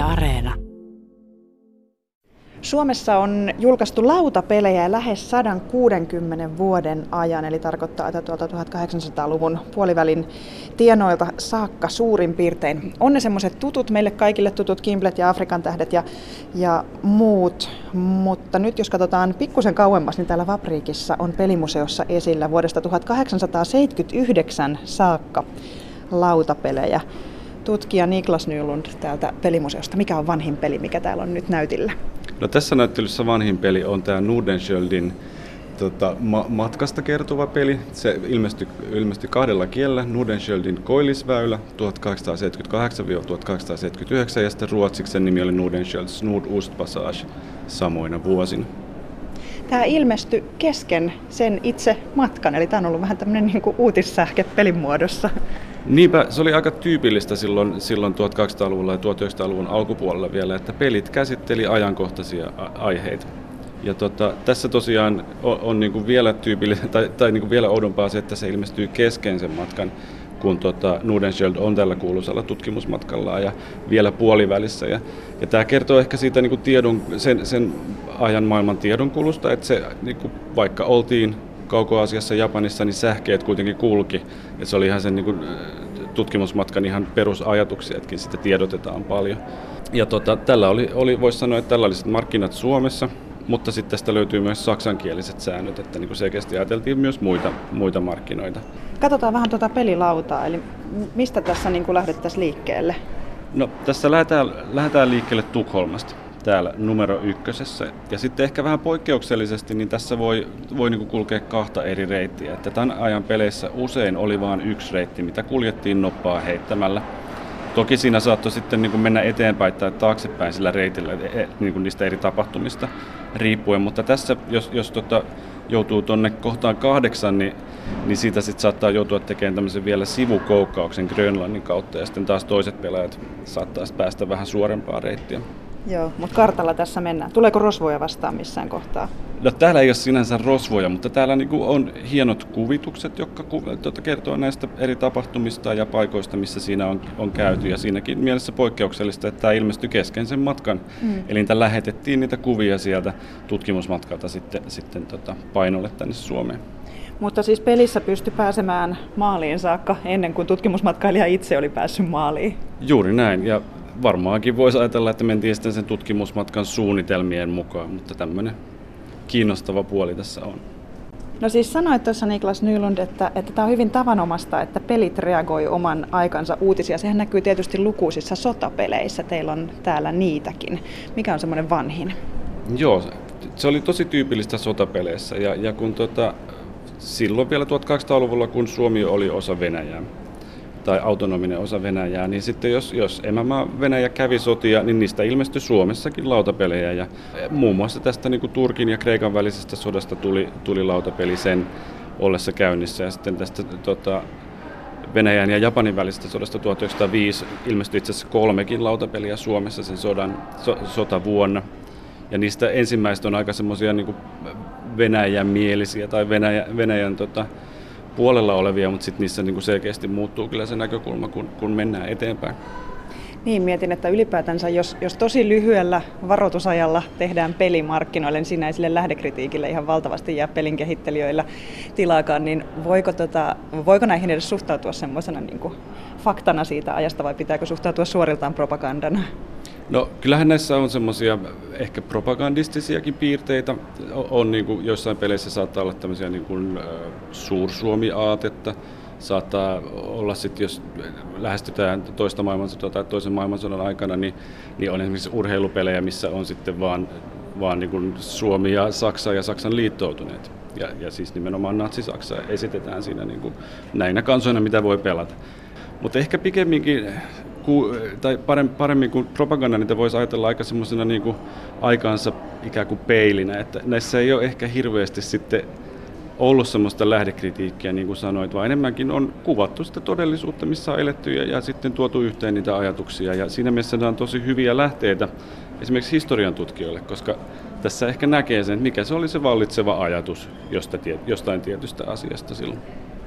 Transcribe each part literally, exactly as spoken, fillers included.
Areena. Suomessa on julkaistu lautapelejä lähes sata kuusikymmentä vuoden ajan, eli tarkoittaa, että tuolta tuhatkahdeksansataaluvun puolivälin tienoilta saakka suurin piirtein. On ne semmoiset tutut, meille kaikille tutut Gimblet ja Afrikan tähdet ja, ja muut, mutta nyt jos katsotaan pikkusen kauemmas, niin täällä Vapriikissa on pelimuseossa esillä vuodesta tuhatkahdeksansataaseitsemänkymmentäyhdeksän saakka lautapelejä. Tutkija Niklas Nylund täältä pelimuseosta. Mikä on vanhin peli, mikä täällä on nyt näytillä? No, tässä näyttelyssä vanhin peli on tämä Nordenskjöldin tota, ma- matkasta kertova peli. Se ilmestyi, ilmestyi kahdella kielellä. Nordenskjöldin koillisväylä tuhatkahdeksansataaseitsemänkymmentäkahdeksan tuhatkahdeksansataaseitsemänkymmentäyhdeksän ja sitten ruotsiksi sen nimi oli Nordenskjölds Nordostpassage samoina vuosina. Tämä ilmestyi kesken sen itse matkan, eli tämä on ollut vähän tämmöinen niin kuin uutissähke pelin muodossa. Niinpä, se oli aika tyypillistä silloin, silloin tuhatkaksisataaluvulla ja tuhatyhdeksänsataaluvun alkupuolella vielä, että pelit käsitteli ajankohtaisia aiheita. Ja tota, tässä tosiaan on, on niin kuin vielä tyypillistä, tai, tai niin kuin vielä oudompaa se, että se ilmestyy kesken sen matkan, kun tota, Nordenskjöld on tällä kuuluisalla tutkimusmatkallaan ja vielä puolivälissä. Ja, ja tämä kertoo ehkä siitä niin kuin tiedon, sen, sen ajan maailman tiedonkulusta, että se, niin kuin, vaikka oltiin Kauko-Aasiassa ja Japanissa, niin sähkeet kuitenkin kulki. Ja se oli ihan sen niin kuin, tutkimusmatkan ihan perusajatuksia, että sitä tiedotetaan paljon. Ja tota, tällä oli, oli voisi sanoa, että tällä oli markkinat Suomessa, mutta sitten tästä löytyy myös saksankieliset säännöt, että niin kuin selkeästi ajateltiin myös muita, muita markkinoita. Katsotaan vähän tuota pelilautaa, eli mistä tässä niin kuin lähdettäisiin liikkeelle? No, tässä lähdetään, lähdetään liikkeelle Tukholmasta, täällä numero ykkösessä. Ja sitten ehkä vähän poikkeuksellisesti, niin tässä voi, voi niin kuin kulkea kahta eri reittiä. Että tämän ajan peleissä usein oli vain yksi reitti, mitä kuljettiin noppaa heittämällä. Toki siinä saattoi sitten niin kuin mennä eteenpäin tai taaksepäin sillä reitillä niin kuin niistä eri tapahtumista riippuen, mutta tässä jos, jos tota, joutuu tuonne kohtaan kahdeksan, niin, niin siitä sitten saattaa joutua tekemään tämmöisen vielä sivukoukkauksen Grönlannin kautta ja sitten taas toiset pelaajat saattaa päästä vähän suorempaa reittiä. Joo, mutta kartalla tässä mennään. Tuleeko rosvoja vastaan missään kohtaa? No, täällä ei ole sinänsä rosvoja, mutta täällä niinku on hienot kuvitukset, jotka tuota, kertoo näistä eri tapahtumista ja paikoista, missä siinä on, on käyty. Ja siinäkin mielessä poikkeuksellista, että tämä ilmestyi kesken sen matkan. Mm. Eli niitä lähetettiin niitä kuvia sieltä tutkimusmatkalta sitten, sitten tota, painolle tänne Suomeen. Mutta siis pelissä pystyi pääsemään maaliin saakka ennen kuin tutkimusmatkailija itse oli päässyt maaliin. Juuri näin. Ja varmaankin voisi ajatella, että mentiin sitten sen tutkimusmatkan suunnitelmien mukaan, mutta tämmöinen kiinnostava puoli tässä on. No siis sanoit tuossa Niklas Nylund, että, että tämä on hyvin tavanomasta, että pelit reagoi oman aikansa uutisia. Sehän näkyy tietysti lukuisissa sotapeleissä, teillä on täällä niitäkin. Mikä on semmoinen vanhin? Joo, se oli tosi tyypillistä sotapeleissä ja, ja kun tota, silloin vielä tuhatkaksisataaluvulla, kun Suomi oli osa Venäjää, tai autonominen osa Venäjää, niin sitten jos, jos emämaa Venäjä kävi sotia, niin niistä ilmestyi Suomessakin lautapelejä. Ja muun muassa tästä niin kuin Turkin ja Kreikan välisestä sodasta tuli, tuli lautapeli sen ollessa käynnissä. Ja sitten tästä tota, Venäjän ja Japanin välisestä sodasta tuhatyhdeksänsataaviisi ilmestyi itse asiassa kolmekin lautapeliä Suomessa sen sodan, so, sotavuonna. Ja niistä ensimmäistä on aika semmoisia niin kuin Venäjän-mielisiä tai Venäjä, Venäjän tota, puolella olevia, mutta sitten niissä niinku selkeästi muuttuu kyllä se näkökulma, kun, kun mennään eteenpäin. Niin, mietin, että ylipäätänsä jos, jos tosi lyhyellä varoitusajalla tehdään pelimarkkinoille, niin siinä ei sille lähdekritiikille ihan valtavasti jää pelin kehittelijöillä tilaakaan, niin voiko, tota, voiko näihin edes suhtautua semmoisena niin kuin faktana siitä ajasta vai pitääkö suhtautua suoriltaan propagandana? No, kyllähän näissä on semmoisia ehkä propagandistisiakin piirteitä. On, niin kuin, joissain peleissä saattaa olla tämmöisiä niin kuin, suursuomi-aatetta. Saattaa olla sitten, jos lähestytään toista maailmansotaa tai toisen maailmansodan aikana, niin, niin on esimerkiksi urheilupelejä, missä on sitten vaan, vaan niin kuin Suomi ja Saksa ja Saksan liittoutuneet. Ja, ja siis nimenomaan natsi-Saksa esitetään siinä niin kuin näinä kansoina, mitä voi pelata. Mutta ehkä pikemminkin, ku, tai paremmin kuin propaganda, niitä voisi ajatella aika semmoisena niin kuin aikaansa ikään kuin peilinä, että näissä ei ole ehkä hirveästi sitten ollut semmoista lähdekritiikkiä, niin kuin sanoit, vaan enemmänkin on kuvattu sitä todellisuutta, missä on eletty ja, ja sitten tuotu yhteen niitä ajatuksia. Ja siinä mielessä nämä on tosi hyviä lähteitä esimerkiksi historian tutkijoille, koska tässä ehkä näkee sen, mikä se oli se vallitseva ajatus jostain tietystä asiasta silloin.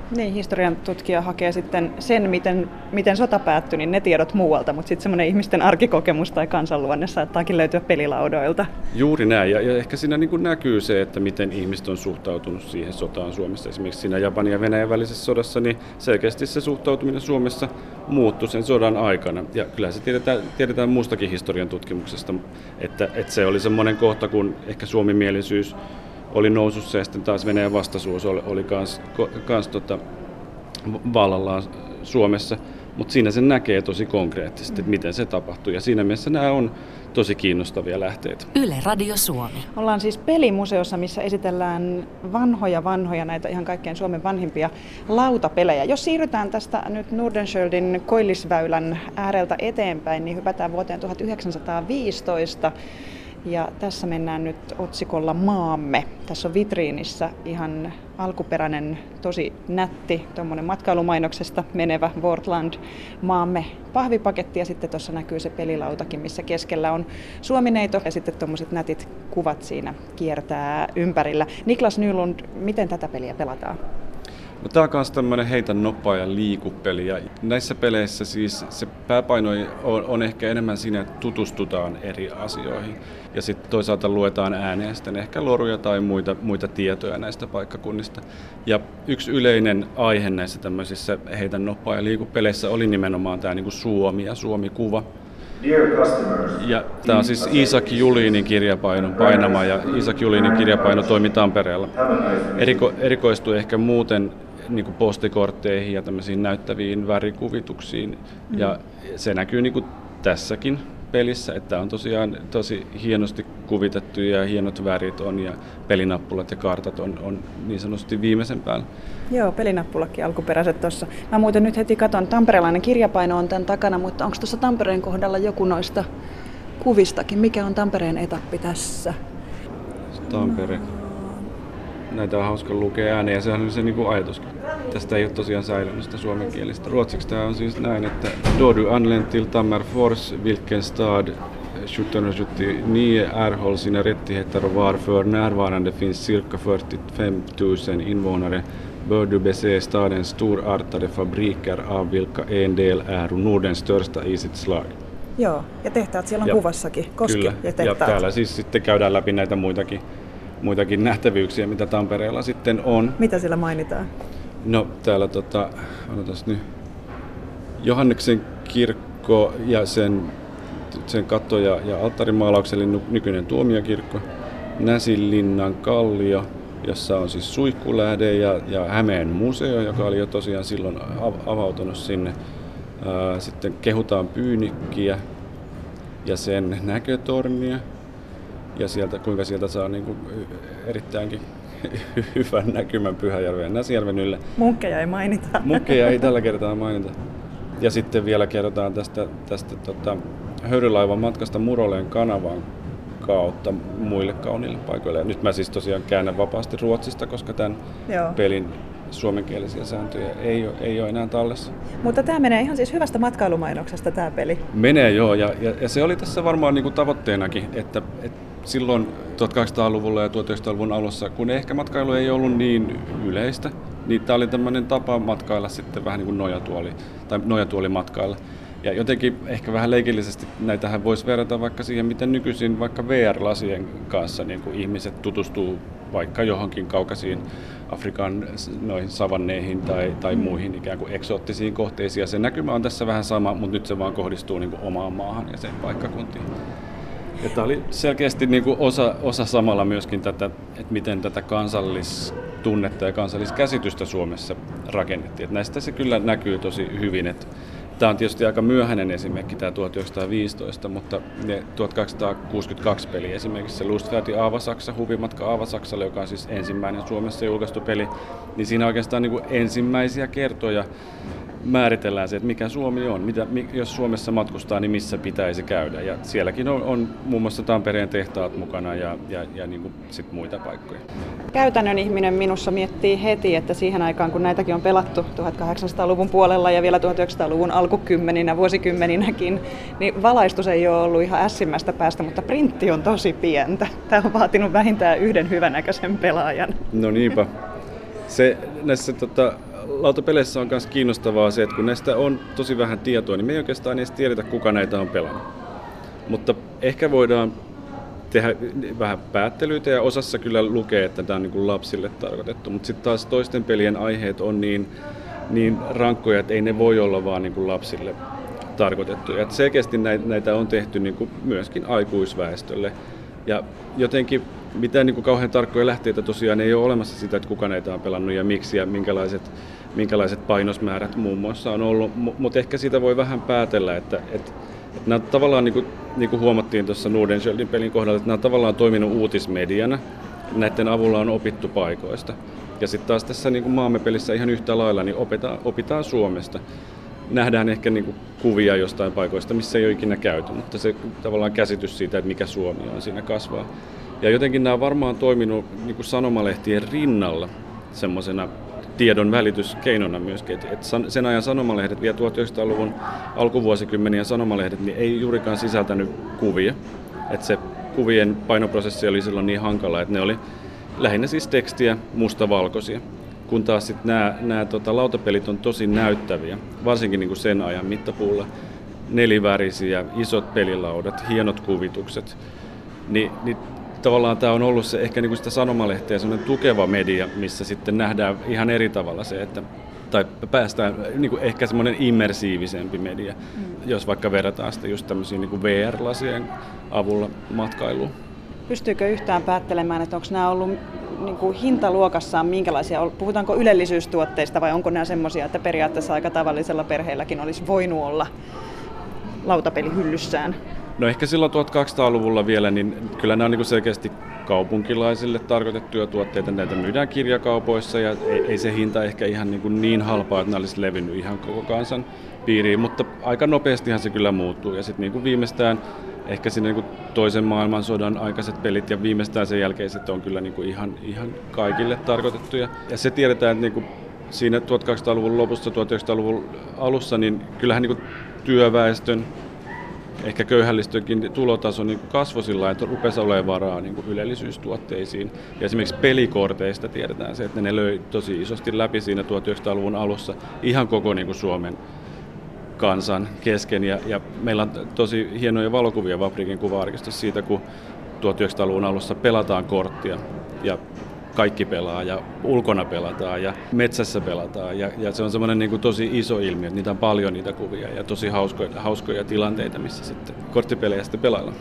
Niin, historian tutkija hakee sitten sen, miten, miten sota päättyi, niin ne tiedot muualta, mutta sitten semmoinen ihmisten arkikokemus tai kansanluonne saattaakin löytyä pelilaudoilta. Juuri näin, ja, ja ehkä siinä niin kuin näkyy se, että miten ihmiset on suhtautunut siihen sotaan Suomessa. Esimerkiksi siinä Japanin ja Venäjän välisessä sodassa, niin selkeästi se suhtautuminen Suomessa muuttui sen sodan aikana. Ja kyllä se tiedetään, tiedetään muustakin historian tutkimuksesta, että, että se oli semmoinen kohta, kun ehkä suomimielisyys oli nousussa ja sitten taas Venäjän vastaisuus oli, oli kans, kans tota, vallallaan Suomessa, mutta siinä se näkee tosi konkreettisesti, että miten se tapahtuu, ja siinä mielessä nämä on tosi kiinnostavia lähteitä. Yle Radio Suomi. Ollaan siis pelimuseossa, missä esitellään vanhoja vanhoja näitä ihan kaikkein Suomen vanhimpia lautapelejä. Jos siirrytään tästä nyt Nordenskiöldin koillisväylän ääreltä eteenpäin, niin hypätään vuoteen tuhatyhdeksänsataaviisitoista. Ja tässä mennään nyt otsikolla Maamme. Tässä on vitriinissä ihan alkuperäinen, tosi nätti, tuommoinen matkailumainoksesta menevä Wortland Maamme pahvipaketti. Ja sitten tuossa näkyy se pelilautakin, missä keskellä on Suomineito. Ja sitten tuommoiset nätit kuvat siinä kiertää ympärillä. Niklas Nylund, miten tätä peliä pelataan? No, tämä on myös tämmöinen heitä noppaa ja liikupeli, ja näissä peleissä siis se pääpaino on, on ehkä enemmän siinä, että tutustutaan eri asioihin ja sitten toisaalta luetaan ääneen sitten ehkä loruja tai muita, muita tietoja näistä paikkakunnista. Ja yksi yleinen aihe näissä tämmöisissä heitä noppaa ja liikupeleissä oli nimenomaan tämä niin kuin Suomi ja Suomi-kuva. Ja tämä on siis Iisak Julinin kirjapainon painama, ja Iisak Julinin kirjapaino toimi Tampereella. Eriko, erikoistui ehkä muuten niin kuin postikortteihin ja tämmöisiin näyttäviin värikuvituksiin, mm. ja se näkyy niin kuin tässäkin pelissä, että on tosiaan tosi hienosti kuvitettu ja hienot värit on ja pelinappulat ja kartat on, on niin sanotusti viimeisen päällä. Joo, pelinappulakin alkuperäiset tuossa. Mä muuten nyt heti katon, tamperelainen kirjapaino on tämän takana, mutta onko tuossa Tampereen kohdalla joku noista kuvistakin? Mikä on Tampereen etappi tässä? Tampere. No. Näitä on hauska lukea ääneen, ja sehän on se niinku ajatuskin. Tästä ei ole tosiaan säilynyt sitä suomenkielistä. Ruotsiksi tämä on siis näin, että då du anlänt till Tammerfors, vilken stad sjuttonhundrasjuttionio erhåll sina rättigheter och var för närvarande finns cirka fyrtiofem tusen invånare, bör du bese stadens storartade fabriker av vilka en del är Nordens största i sitt slag. Joo, ja tehtaat siellä on ja, kuvassakin, Koski kyllä, ja tehtaat. Ja täällä siis sitten käydään läpi näitä muitakin, muitakin nähtävyyksiä, mitä Tampereella sitten on. Mitä siellä mainitaan? No täällä tota, odotas nyt, Johanneksen kirkko ja sen, sen katto- ja, ja alttarimaalauksen, eli nykyinen tuomiokirkko, Näsinlinnan kallio, jossa on siis Suihkulähde ja, ja Hämeen museo, joka oli jo tosiaan silloin avautunut sinne. Sitten kehutaan Pyynikkiä ja sen näkötornia, ja sieltä, kuinka sieltä saa niin kuin erittäinkin hyvän näkymän Pyhäjärven ja Näsijärven ylle. Munkkeja ei mainita. Munkkeja ei tällä kertaa mainita. Ja sitten vielä kerrotaan tästä, tästä tota, höyrylaivan matkasta Muroleen kanavan kautta muille kauniille paikoille. Ja nyt mä siis tosiaan käännän vapaasti ruotsista, koska tämän Joo. pelin suomenkielisiä sääntöjä ei ole, ei ole enää tallessa. Mutta tämä menee ihan siis hyvästä matkailumainoksesta tämä peli. Menee joo, ja, ja, ja se oli tässä varmaan niin kuin tavoitteenakin, että, että silloin tuhatkahdeksansataaluvulla ja tuhatyhdeksänsataaluvun alussa, kun ehkä matkailu ei ollut niin yleistä, niin tämä oli tämmöinen tapa matkailla sitten vähän niin kuin nojatuoli, tai nojatuolimatkailla. Ja jotenkin ehkä vähän leikillisesti näitähän voisi verrata vaikka siihen, miten nykyisin vaikka V R-lasien kanssa niin kuin ihmiset tutustuu vaikka johonkin kaukaisiin Afrikan noihin savanneihin tai, tai muihin ikään kuin eksoottisiin kohteisiin. Ja se näkymä on tässä vähän sama, mutta nyt se vaan kohdistuu niin kuin omaan maahan ja sen paikkakuntiin. Ja tämä oli selkeästi niin kuin osa, osa samalla myöskin tätä, että miten tätä kansallistunnetta ja kansalliskäsitystä Suomessa rakennettiin. Että näistä se kyllä näkyy tosi hyvin. Että tämä on tietysti aika myöhäinen esimerkki, tämä tuhatyhdeksänsataaviisitoista, mutta ne tuhatkahdeksansataakuusikymmentäkaksi peli, esimerkiksi se Lustfärdi Aavasaksa, huvimatka Aavasaksalle, joka on siis ensimmäinen Suomessa julkaistu peli, niin siinä oikeastaan niin kuin ensimmäisiä kertoja määritellään se, että mikä Suomi on, mitä, jos Suomessa matkustaa, niin missä pitäisi käydä. Ja sielläkin on, on muun muassa Tampereen tehtaat mukana ja, ja, ja niin kuin sit muita paikkoja. Käytännön ihminen minussa miettii heti, että siihen aikaan, kun näitäkin on pelattu tuhatkahdeksansataaluvun puolella ja vielä tuhatyhdeksänsataaluvun alkukymmeninä, vuosikymmeninäkin, niin valaistus ei ole ollut ihan ässimmästä päästä, mutta printti on tosi pientä. Tämä on vaatinut vähintään yhden hyvänäköisen pelaajan. No niinpä. Se, näissä tota, lautapeleissä on myös kiinnostavaa se, että kun näistä on tosi vähän tietoa, niin me ei oikeastaan edes tiedetä, kuka näitä on pelannut. Mutta ehkä voidaan tehdä vähän päättelyitä ja osassa kyllä lukee, että tämä on niin kuin lapsille tarkoitettu, mutta sitten taas toisten pelien aiheet on niin, niin rankkoja, että ei ne voi olla vaan niin kuin lapsille tarkoitettuja. Et selkeästi näitä on tehty niin kuin myöskin aikuisväestölle ja jotenkin mitään niin kuin kauhean tarkkoja lähteitä tosiaan ei ole olemassa sitä, että kuka näitä on pelannut ja miksi ja minkälaiset, minkälaiset painosmäärät muun muassa on ollut, mutta ehkä siitä voi vähän päätellä, että, että että nämä tavallaan, niin kuin, niin kuin huomattiin tuossa Nordenskjöldin pelin kohdalla, että nämä on tavallaan toiminut uutismediana. Näiden avulla on opittu paikoista. Ja sitten taas tässä niin kuin maamme pelissä ihan yhtä lailla niin opitaan, opitaan Suomesta. Nähdään ehkä niin kuin kuvia jostain paikoista, missä ei ole ikinä käyty, mutta se tavallaan käsitys siitä, että mikä Suomi on, siinä kasvaa. Ja jotenkin nämä on varmaan toiminut niin kuin sanomalehtien rinnalla semmoisena tiedon välityskeinona myöskin. Et, et sen ajan sanomalehdet, vielä tuhatyhdeksänsataaluvun alkuvuosikymmenien sanomalehdet, niin ei juurikaan sisältänyt kuvia. Et se kuvien painoprosessi oli silloin niin hankala, että ne oli lähinnä siis tekstiä mustavalkoisia. Kun taas sit nämä, nämä tota, lautapelit on tosi näyttäviä, varsinkin niin kuin sen ajan mittapuulla. Nelivärisiä, isot pelilaudat, hienot kuvitukset. Ni, niin tavallaan tämä on ollut se ehkä niin kuin sitä sanomalehteä, semmoinen tukeva media, missä sitten nähdään ihan eri tavalla se, että tai päästään niin kuin ehkä semmoinen immersiivisempi media, mm. jos vaikka verrataan sitä just tämmöisiin niin kuin V R-lasien avulla matkailuun. Pystyykö yhtään päättelemään, että onko nämä ollut niin kuin hintaluokassaan minkälaisia, puhutaanko ylellisyystuotteista vai onko nämä semmoisia, että periaatteessa aika tavallisella perheelläkin olisi voinut olla lautapeli hyllyssään? No ehkä silloin tuhatkaksisataaluvulla vielä, niin kyllä nämä on niin selkeästi kaupunkilaisille tarkoitettuja tuotteita. Näitä myydään kirjakaupoissa ja ei, ei se hinta ehkä ihan niin, kuin niin halpaa, että nämä olisi levinnyt ihan koko kansan piiriin, mutta aika nopeastihan se kyllä muuttuu. Ja sitten niin viimeistään ehkä sinne niin toisen maailmansodan aikaiset pelit ja viimeistään sen jälkeiset on kyllä niin kuin ihan, ihan kaikille tarkoitettuja. Ja se tiedetään, että niin kuin siinä tuhatkaksisataaluvun lopussa, tuhatyhdeksänsataaluvun alussa, niin kyllähän niin kuin työväestön ehkä köyhällistönkin tulotaso niin kasvoi sillä lailla, että rupesi olemaan varaa niin ylellisyystuotteisiin. Ja esimerkiksi pelikorteista tiedetään se, että ne löi tosi isosti läpi siinä tuhatyhdeksänsataaluvun alussa ihan koko niin Suomen kansan kesken. Ja, ja meillä on tosi hienoja valokuvia Vaprikin kuva-arkistossa siitä, kun tuhatyhdeksänsataaluvun alussa pelataan korttia ja kaikki pelaa ja ulkona pelataan ja metsässä pelataan ja, ja se on semmoinen niin kuin tosi iso ilmiö, että niitä on paljon niitä kuvia ja tosi hauskoja, hauskoja tilanteita, missä sitten korttipelejä sitten pelaillaan.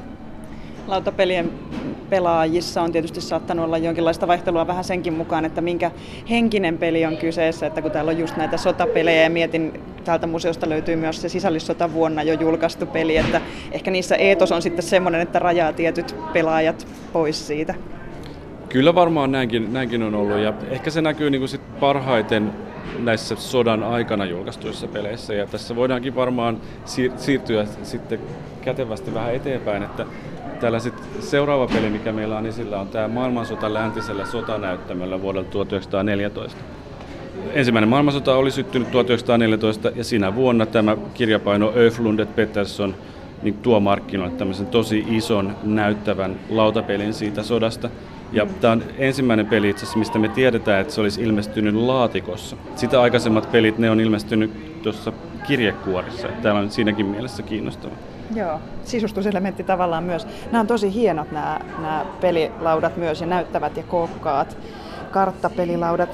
Lautapelien pelaajissa on tietysti saattanut olla jonkinlaista vaihtelua vähän senkin mukaan, että minkä henkinen peli on kyseessä, että kun täällä on just näitä sotapelejä ja mietin, täältä museosta löytyy myös se sisällissotavuonna jo julkaistu peli, että ehkä niissä eetos on sitten semmoinen, että rajaa tietyt pelaajat pois siitä. Kyllä varmaan näinkin, näinkin on ollut ja ehkä se näkyy niin kuin sit parhaiten näissä sodan aikana julkaistuissa peleissä ja tässä voidaankin varmaan siir- siirtyä sitten kätevästi vähän eteenpäin, että täällä sitten seuraava peli, mikä meillä on esillä, on tämä maailmansota läntisellä sotanäyttämöllä vuodelta tuhatyhdeksänsataaneljätoista. Ensimmäinen maailmansota oli syttynyt tuhatyhdeksänsataaneljätoista ja siinä vuonna tämä kirjapaino Öflundet Pettersson niin tuo markkinoille tämmöisen tosi ison näyttävän lautapelin siitä sodasta. Ja tämä on ensimmäinen peli itse asiassa, mistä me tiedetään, että se olisi ilmestynyt laatikossa. Sitä aikaisemmat pelit, ne on ilmestynyt tuossa kirjekuorissa. Tämä on siinäkin mielessä kiinnostava. Joo, sisustuselementti tavallaan myös. Nämä on tosi hienot nämä, nämä pelilaudat myös ja näyttävät ja kookkaat karttapelilaudat.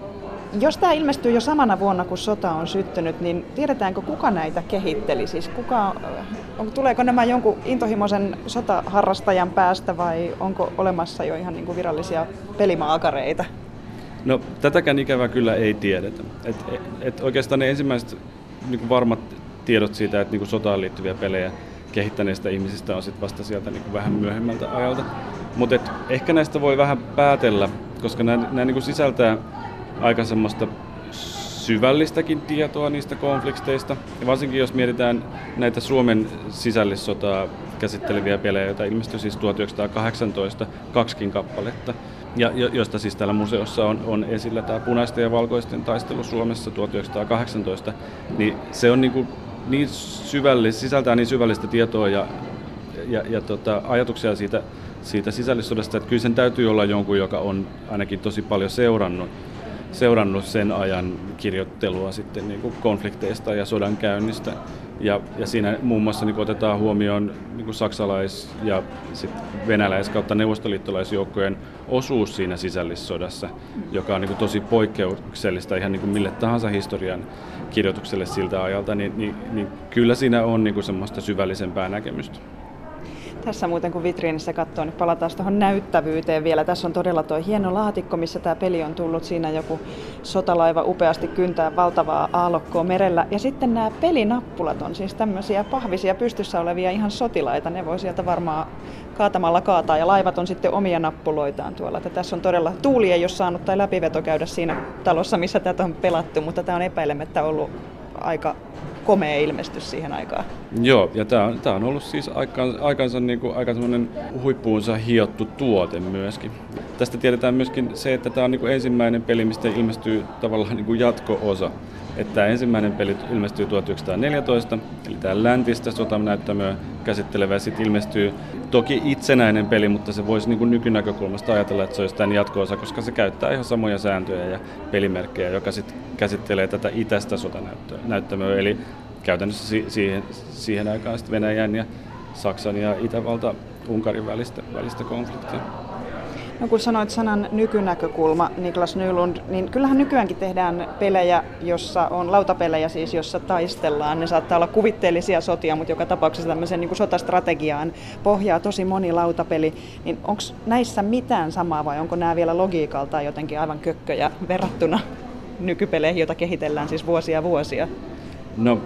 Jos tämä ilmestyy jo samana vuonna, kun sota on syttynyt, niin tiedetäänkö kuka näitä kehitteli? Siis kuka, on, tuleeko nämä jonkun intohimoisen sotaharrastajan päästä vai onko olemassa jo ihan niin kuin virallisia pelimaakareita? No tätäkään ikävää kyllä ei tiedetä. Et, et oikeastaan ne ensimmäiset niin kuin varmat tiedot siitä, että niin kuin sotaan liittyviä pelejä kehittäneistä ihmisistä on sit vasta sieltä niin kuin vähän myöhemmältä ajalta. Mutta ehkä näistä voi vähän päätellä, koska nämä, nämä niin kuin sisältää aika semmoista syvällistäkin tietoa niistä konflikteista. Ja varsinkin jos mietitään näitä Suomen sisällissotaa käsitteleviä pelejä, joita ilmestyi siis tuhatyhdeksänsataakahdeksantoista, kaksikin kappaletta, ja josta siis täällä museossa on, on esillä tämä punaisten ja valkoisten taistelu Suomessa tuhatyhdeksänsataakahdeksantoista, niin se on niin, kuin niin syvällistä, sisältää niin syvällistä tietoa ja, ja, ja tota, ajatuksia siitä, siitä sisällissodasta, että kyllä sen täytyy olla jonkun, joka on ainakin tosi paljon seurannut seurannut sen ajan kirjoittelua sitten niin kuin konflikteista ja sodankäynnistä. Ja, ja siinä muun muassa niin otetaan huomioon niin kuin saksalais- ja sit venäläis- kautta neuvostoliittolaisjoukkojen osuus siinä sisällissodassa, joka on niin kuin tosi poikkeuksellista ihan niin kuin mille tahansa historian kirjoitukselle siltä ajalta, niin, niin, niin kyllä siinä on niin kuin semmoista syvällisempää näkemystä. Tässä muuten kun vitriinissä katsoo, niin palataan tuohon näyttävyyteen vielä. Tässä on todella tuo hieno laatikko, missä tämä peli on tullut. Siinä joku sotalaiva upeasti kyntää valtavaa aallokkoa merellä. Ja sitten nämä pelinappulat on siis tämmöisiä pahvisia pystyssä olevia ihan sotilaita. Ne voi sieltä varmaan kaatamalla kaataa ja laivat on sitten omia nappuloitaan tuolla. Että tässä on todella, tuuli ei ole saanut tai läpiveto käydä siinä talossa, missä tätä on pelattu, mutta tämä on epäilemättä ollut aika komea ilmestys siihen aikaan. Joo, ja tämä on, on ollut siis aikaan, aikansa niin kuin, aika semmoinen huippuunsa hiottu tuote myöskin. Tästä tiedetään myöskin se, että tämä on niin kuin ensimmäinen peli, mistä ilmestyy tavallaan niin kuin jatko-osa. Että tämä ensimmäinen peli ilmestyy tuhatyhdeksänsataaneljätoista, eli tämä läntistä sotanäyttämöä käsittelevä, ja sitten ilmestyy toki itsenäinen peli, mutta se voisi niin kuin nykynäkökulmasta ajatella, että se olisi tämän jatko-osa, koska se käyttää ihan samoja sääntöjä ja pelimerkkejä, joka sitten käsittelee tätä itäistä sotanäyttämöä, eli käytännössä si- siihen, siihen aikaan sitten Venäjän ja Saksan ja Itävalta-Unkarin välistä, välistä konfliktia. No kun sanoit sanan nykynäkökulma, Niklas Nylund, niin kyllähän nykyäänkin tehdään pelejä, jossa on lautapelejä siis, jossa taistellaan. Ne saattaa olla kuvitteellisia sotia, mutta joka tapauksessa tämmöisen niin kuin sotastrategiaan pohjaa tosi moni lautapeli. Niin onko näissä mitään samaa vai onko nämä vielä logiikaltaan jotenkin aivan kökköjä verrattuna nykypeleihin, joita kehitellään siis vuosia vuosia? No,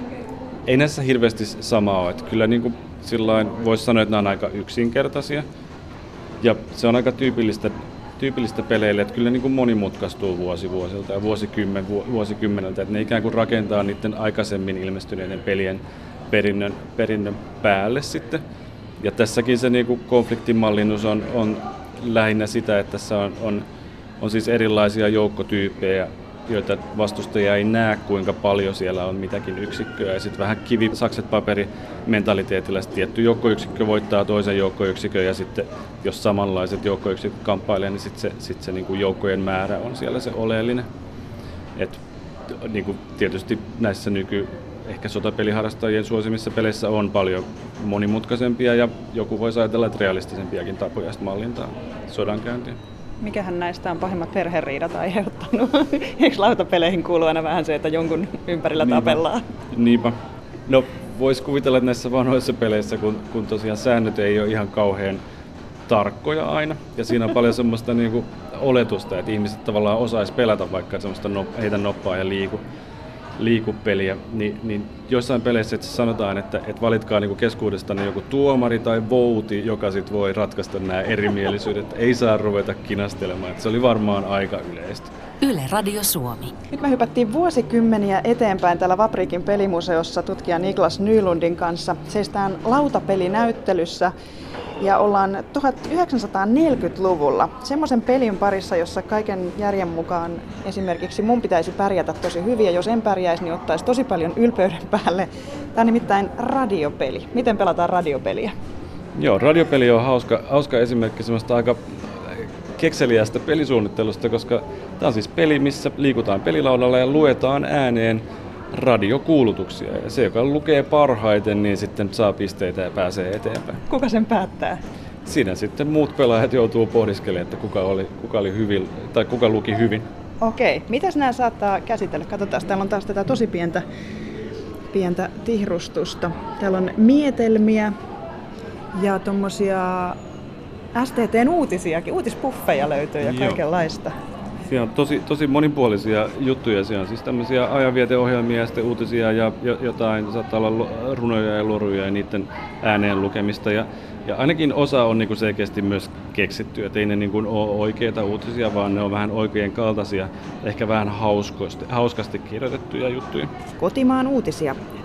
ei näissä hirveästi samaa ole. Että kyllä niin kuin sillain voisi sanoa, että nämä on aika yksinkertaisia. Ja se on aika tyypillistä, tyypillistä peleille, että kyllä niin kuin monimutkaistuu vuosi vuosilta ja vuosikymmen, vuosikymmeneltä, että ne ikään kuin rakentaa niiden aikaisemmin ilmestyneiden pelien perinnön, perinnön päälle sitten. Ja tässäkin se niin kuin konfliktimallinnus on, on lähinnä sitä, että tässä on, on, on siis erilaisia joukkotyyppejä, joita vastustaja ei näe, kuinka paljon siellä on mitäkin yksikköä. Ja sitten vähän kivi, sakset, paperi mentaliteetillä tietty joukkoyksikkö voittaa toisen joukkoyksikön, ja sitten jos samanlaiset joukkoyksiköt kamppailee, niin sitten se, sit se niin kuin joukkojen määrä on siellä se oleellinen. Et, niin kuin tietysti näissä nyky ehkä sotapeliharrastajien suosimissa peleissä on paljon monimutkaisempia, ja joku voisi ajatella, että realistisempiakin tapoja mallintaa sodankäyntiin. Mikähän näistä on pahimmat perheriidat aiheuttanut? Eikö lautapeleihin kuulu aina vähän se, että jonkun ympärillä Niinpä. tapellaan? Niinpä. No, voisi kuvitella, että näissä vanhoissa peleissä, kun, kun tosiaan säännöt ei ole ihan kauhean tarkkoja aina, ja siinä on paljon semmoista niinku oletusta, että ihmiset tavallaan osaisi pelata vaikka semmoista no, heitä noppaa ja liiku, liikupeliä, niin, niin joissain peleissä että sanotaan, että, että valitkaa niinku keskuudestanne joku tuomari tai vouti, joka sit voi ratkaista nämä erimielisyydet. Ei saa ruveta kinastelemaan. Että se oli varmaan aika yleistä. Yle Radio Suomi. Nyt me hypättiin vuosikymmeniä eteenpäin täällä Vaprikin pelimuseossa tutkija Niklas Nylundin kanssa. Seistään lautapelinäyttelyssä ja ollaan tuhatyhdeksänsataaneljäkymmentäluvulla semmoisen pelin parissa, jossa kaiken järjen mukaan esimerkiksi mun pitäisi pärjätä tosi hyvin, ja jos en pärjäisi, niin ottaisi tosi paljon ylpeyden päälle. Tämä on nimittäin radiopeli. Miten pelataan radiopeliä? Joo, radiopeli on hauska, hauska esimerkki semmoista aika kekseliästä pelisuunnittelusta, koska tämä on siis peli, missä liikutaan pelilaudalla ja luetaan ääneen radiokuulutuksia. Ja se, joka lukee parhaiten, niin sitten saa pisteitä ja pääsee eteenpäin. Kuka sen päättää? Siinä sitten muut pelaajat joutuu pohdiskelemaan, että kuka, oli, kuka, oli hyvin, tai kuka luki hyvin. Okei, mitäs nämä saattaa käsitellä? Katsotaan, täällä on taas tätä tosi pientä, pientä tihrustusta. Täällä on mietelmiä ja tommosia S T T:n uutisiakin, uutispuffeja löytyy ja kaikenlaista. Siellä on tosi, tosi monipuolisia juttuja. Siellä on siis tämmöisiä ajanvieteohjelmia ja sitten uutisia ja jotain, saattaa olla runoja ja loruja ja niiden ääneen lukemista. Ja, ja ainakin osa on niinku selkeästi myös keksitty, että ei ne niinku ole oikeita uutisia, vaan ne on vähän oikein kaltaisia, ehkä vähän hauskasti, hauskasti kirjoitettuja juttuja. Kotimaan uutisia.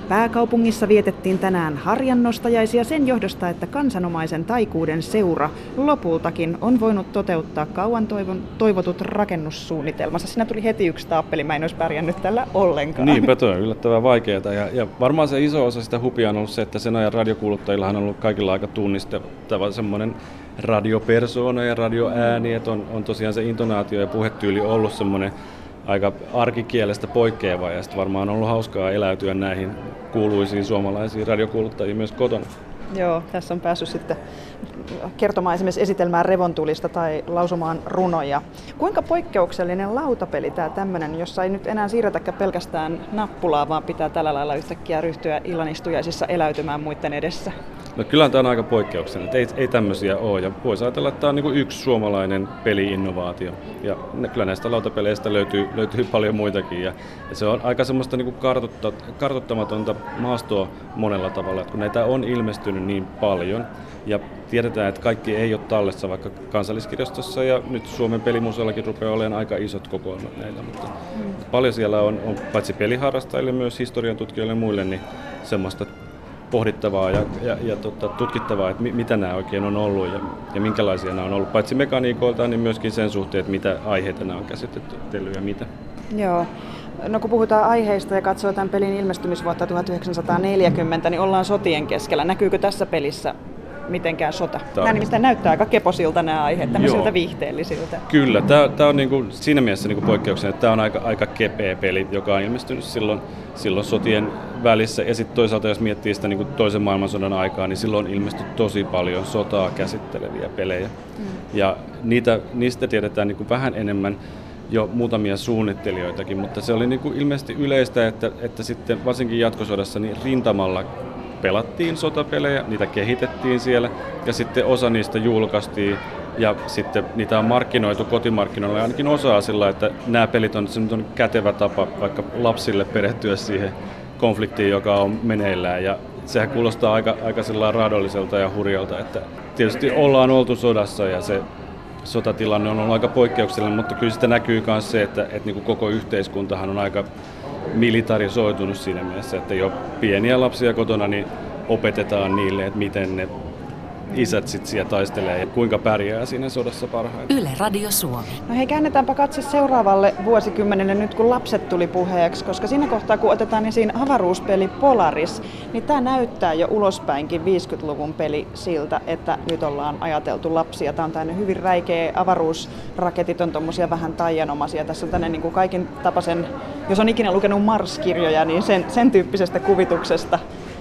Pääkaupungissa vietettiin tänään harjannostajaisia sen johdosta, että kansanomaisen taikuuden seura lopultakin on voinut toteuttaa kauan toivon, toivotut rakennussuunnitelmansa. Siinä tuli heti yksi taappeli, mä en olisi pärjännyt tällä ollenkaan. Niinpä, toi on yllättävän vaikeaa. Ja, ja varmaan se iso osa sitä hupia on ollut se, että sen ajan radiokuuluttajillahan on ollut kaikilla aika tunnistettava semmoinen radiopersoona ja radioääni, että on, on tosiaan se intonaatio ja puhetyyli ollut semmoinen aika arkikielestä poikkeava, ja sitten varmaan on ollut hauskaa eläytyä näihin kuuluisiin suomalaisiin radiokuuluttajiin myös kotona. Joo, tässä on päässyt sitten kertomaan esimerkiksi esitelmään revontulista tai lausumaan runoja. Kuinka poikkeuksellinen lautapeli tämä tämmöinen, jossa ei nyt enää siirretäkään pelkästään nappulaa, vaan pitää tällä lailla yhtäkkiä ryhtyä illanistujaisissa eläytymään muiden edessä? No kyllä tämä on aika poikkeuksellinen, ei, ei tämmöisiä ole, ja voisi ajatella, että tämä on niin kuin yksi suomalainen peli-innovaatio. Ja kyllä näistä lautapeleistä löytyy, löytyy paljon muitakin, ja, ja se on aika semmoista niin kuin kartotta, kartottamatonta maastoa monella tavalla, että kun näitä on ilmestynyt niin paljon, ja tiedetään, että kaikki ei ole tallessa vaikka Kansalliskirjastossa, ja nyt Suomen pelimuseollakin rupeaa olemaan aika isot kokoelmat näillä, mutta mm. paljon siellä on, on paitsi peliharrastajille, myös historian tutkijoille ja muille, niin semmoista pohdittavaa ja, ja, ja tota, tutkittavaa, että mi, mitä nämä oikein on ollut ja, ja minkälaisia nämä on ollut, paitsi mekaniikoilta, niin myöskin sen suhteen, että mitä aiheita nämä on käsitelty ja mitä. Joo. No kun puhutaan aiheista ja katsoo tämän pelin ilmestymisvuotta tuhatyhdeksänsataaneljäkymmentä, niin ollaan sotien keskellä. Näkyykö tässä pelissä mitenkään sota? Nämä nimittäin näyttää aika keposilta nämä aiheet, tämmöisiltä viihteellisiltä. Kyllä, tämä, tämä on niin kuin siinä mielessä niin kuin poikkeuksellinen, että tämä on aika, aika kepeä peli, joka on ilmestynyt silloin, silloin sotien välissä. Ja sitten toisaalta, jos miettii sitä niin kuin toisen maailmansodan aikaa, niin silloin on ilmestynyt tosi paljon sotaa käsitteleviä pelejä. Mm. Ja niitä, niistä tiedetään niin kuin vähän enemmän jo muutamia suunnittelijoitakin, mutta se oli niin kuin ilmeisesti yleistä, että, että sitten varsinkin jatkosodassa niin rintamalla pelattiin sotapelejä, niitä kehitettiin siellä ja sitten osa niistä julkaistiin ja sitten niitä on markkinoitu kotimarkkinoilla ainakin osaa sillä, että nämä pelit on, se on kätevä tapa vaikka lapsille perehtyä siihen konfliktiin, joka on meneillään ja sehän kuulostaa aika, aika raadolliselta ja hurjalta, että tietysti ollaan oltu sodassa ja se sotatilanne on ollut aika poikkeuksellinen, mutta kyllä sitä näkyy myös se, että, että niin kuin koko yhteiskuntahan on aika militarisoitunut siinä mielessä, että jo pieniä lapsia kotona niin opetetaan niille, että miten ne isät sitten siellä taistelee ja kuinka pärjää siinä sodassa parhaiten. Yle Radio Suomi. No hei, käännetäänpä katse seuraavalle vuosikymmenelle nyt kun lapset tuli puheeksi, koska siinä kohtaa kun otetaan esiin avaruuspeli Polaris, niin tämä näyttää jo ulospäinkin viisikymmentäluvun peli siltä, että nyt ollaan ajateltu lapsia. Tämä on tämmöinen hyvin räikeä avaruusraketit on tommosia vähän taianomaisia. Tässä on tämmöinen niin kuin kaikin tapaisen, jos on ikinä lukenut Mars-kirjoja, niin sen, sen tyyppisestä kuvituksesta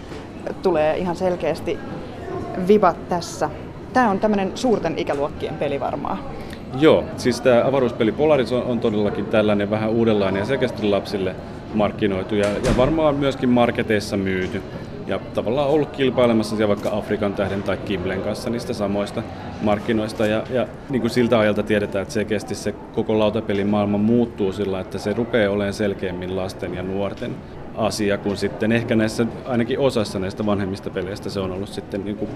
tulee ihan selkeästi vibat tässä. Tämä on tämmöinen suurten ikäluokkien peli varmaan. Joo, siis tämä avaruuspeli Polaris on, on todellakin tällainen vähän uudenlainen ja selkeästi lapsille markkinoitu ja, ja varmaan myöskin marketeissa myyty. Ja tavallaan ollut kilpailemassa siellä vaikka Afrikan tähden tai Kiblen kanssa niistä samoista markkinoista. Ja, ja niin kuin siltä ajalta tiedetään, että selkeästi se koko lautapelin maailma muuttuu sillä, että se rupeaa olemaan selkeämmin lasten ja nuorten asia, kun sitten ehkä näissä, ainakin osassa näistä vanhemmista peleistä se on ollut sitten niin kuin,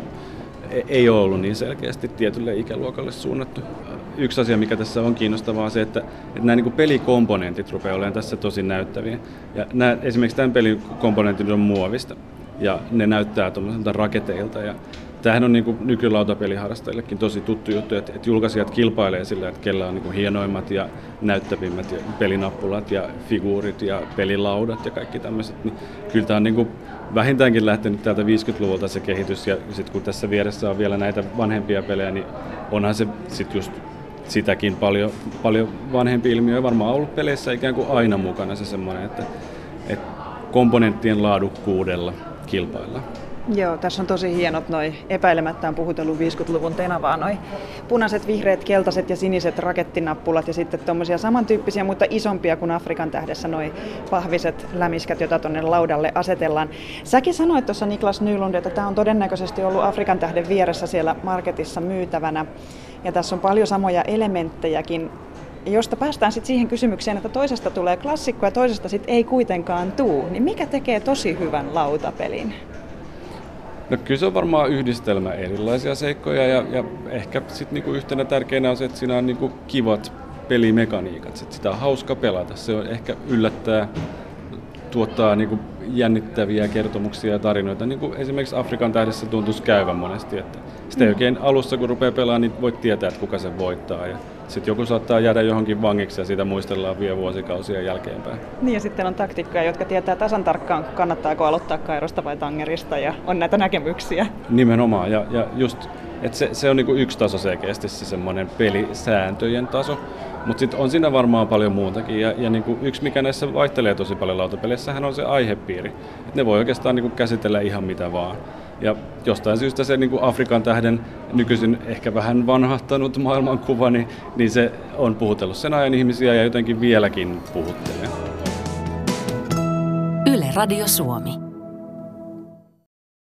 ei ole ollut niin selkeästi tietylle ikäluokalle suunnattu. Yksi asia, mikä tässä on kiinnostavaa, on se, että, että nämä niin kuin pelikomponentit rupeaa olemaan tässä tosi näyttäviä. Ja nämä, esimerkiksi tämän pelin komponentit on muovista ja ne näyttää tuollaisilta raketeilta. Ja tämähän on niin kuin nykylautapeliharrastajillekin tosi tuttu juttu, että, että julkaisijat kilpailee sillä, että kellä on niin kuin hienoimmat ja näyttävimmät ja pelinappulat ja figuurit ja pelilaudat ja kaikki tämmöiset. Niin kyllä tämä on niin kuin vähintäänkin lähtenyt täältä viisikymmentäluvulta se kehitys ja sitten kun tässä vieressä on vielä näitä vanhempia pelejä, niin onhan se sitten just sitäkin paljon, paljon vanhempi ilmiö ja varmaan ollut peleissä ikään kuin aina mukana se semmoinen, että, että komponenttien laadukkuudella kilpaillaan. Joo, tässä on tosi hienot noi epäilemättä on puhutellut viisikymmentäluvun tenavaa noi punaiset, vihreät, keltaiset ja siniset rakettinappulat ja sitten tuommoisia samantyyppisiä, mutta isompia kuin Afrikan tähdessä noi pahviset lämiskät, joita tuonne laudalle asetellaan. Säkin sanoit tuossa Niklas Nylund, että tämä on todennäköisesti ollut Afrikan tähden vieressä siellä marketissa myytävänä ja tässä on paljon samoja elementtejäkin, josta päästään sitten siihen kysymykseen, että toisesta tulee klassikko ja toisesta sitten ei kuitenkaan tuu, niin mikä tekee tosi hyvän lautapelin? No kyllä se on varmaan yhdistelmä erilaisia seikkoja ja, ja ehkä sitten niinku yhtenä tärkeänä on se, että siinä on niinku kivat pelimekaniikat. Sit sitä on hauska pelata. Se on ehkä yllättää, tuottaa niinku jännittäviä kertomuksia ja tarinoita, niin kuin esimerkiksi Afrikan tähdessä tuntuisi käyvän monesti, että sitä ei oikein alussa, kun rupeaa pelaamaan, niin voit tietää, että kuka sen voittaa. Ja sitten joku saattaa jäädä johonkin vangiksi ja siitä muistellaan vielä vuosikausia jälkeenpäin. Niin ja sitten on taktiikkoja, jotka tietää tasan tarkkaan, kannattaako aloittaa Kairosta vai Tangerista ja on näitä näkemyksiä. Nimenomaan ja, ja just, että se, se on niinku yksi taso selkeästi se semmoinen pelisääntöjen taso. Mutta sitten on siinä varmaan paljon muutakin. Ja, ja niinku yksi, mikä näissä vaihtelee tosi paljon lautapeleissähän on se aihepiiri. Et ne voi oikeastaan niinku käsitellä ihan mitä vaan. Ja jostain syystä se niinku Afrikan tähden nykyisin ehkä vähän vanhahtanut maailmankuva, niin, niin se on puhutellut sen ajan ihmisiä ja jotenkin vieläkin puhuttelee. Yle Radio Suomi.